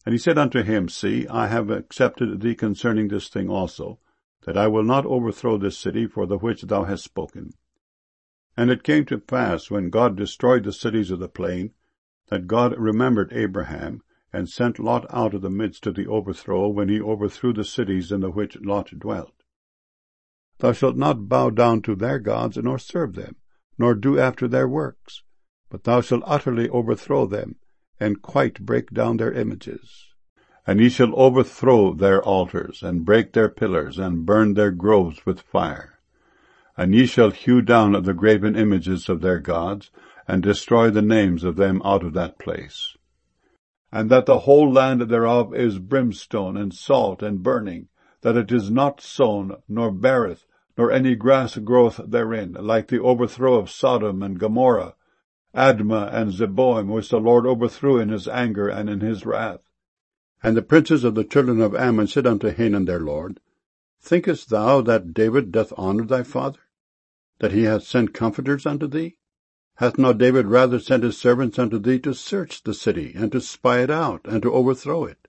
And he said unto him, See, I have accepted thee concerning this thing also, that I will not overthrow this city for the which thou hast spoken. And it came to pass, when God destroyed the cities of the plain, that God remembered Abraham, and sent Lot out of the midst of the overthrow, when he overthrew the cities in the which Lot dwelt. Thou shalt not bow down to their gods, nor serve them, nor do after their works, but thou shalt utterly overthrow them, and quite break down their images. And ye shall overthrow their altars, and break their pillars, and burn their groves with fire. And ye shall hew down the graven images of their gods, and destroy the names of them out of that place. And that the whole land thereof is brimstone, and salt, and burning, that it is not sown, nor beareth, nor any grass groweth therein, like the overthrow of Sodom and Gomorrah, Admah and Zeboim, which the Lord overthrew in his anger and in his wrath. And the princes of the children of Ammon said unto Hanun their lord, Thinkest thou that David doth honour thy father, that he hath sent comforters unto thee? Hath not David rather sent his servants unto thee to search the city, and to spy it out, and to overthrow it?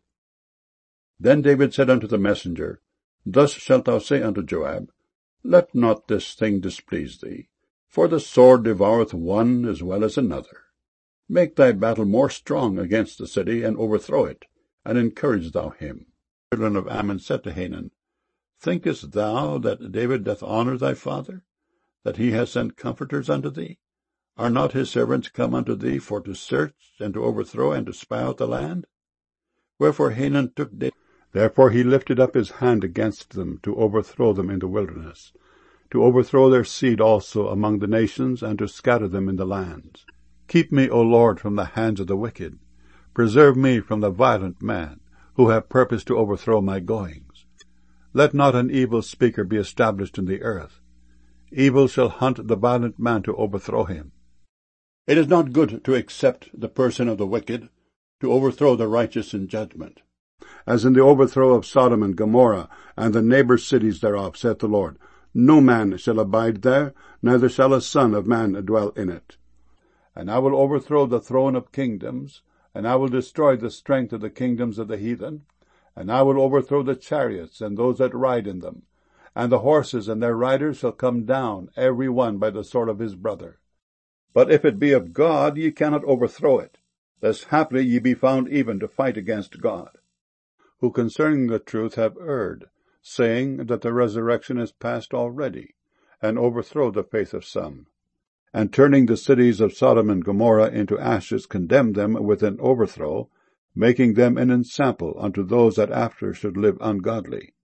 Then David said unto the messenger, Thus shalt thou say unto Joab, Let not this thing displease thee, for the sword devoureth one as well as another. Make thy battle more strong against the city, and overthrow it, and encourage thou him. The children of Ammon said to Hanun, Thinkest thou that David doth honour thy father, that he hath sent comforters unto thee? Are not his servants come unto thee for to search, and to overthrow, and to spy out the land? Wherefore Hanun took David. Therefore he lifted up his hand against them, to overthrow them in the wilderness, to overthrow their seed also among the nations, and to scatter them in the lands. Keep me, O Lord, from the hands of the wicked. Preserve me from the violent man, who have purposed to overthrow my goings. Let not an evil speaker be established in the earth. Evil shall hunt the violent man to overthrow him. It is not good to accept the person of the wicked, to overthrow the righteous in judgment. As in the overthrow of Sodom and Gomorrah, and the neighbor cities thereof, saith the Lord, No man shall abide there, neither shall a son of man dwell in it. And I will overthrow the throne of kingdoms, and I will destroy the strength of the kingdoms of the heathen, and I will overthrow the chariots and those that ride in them, and the horses and their riders shall come down, every one by the sword of his brother. But if it be of God, ye cannot overthrow it, lest haply ye be found even to fight against God, who concerning the truth have erred, saying that the resurrection is past already, and overthrow the faith of some, and turning the cities of Sodom and Gomorrah into ashes, condemn them with an overthrow, making them an ensample unto those that after should live ungodly.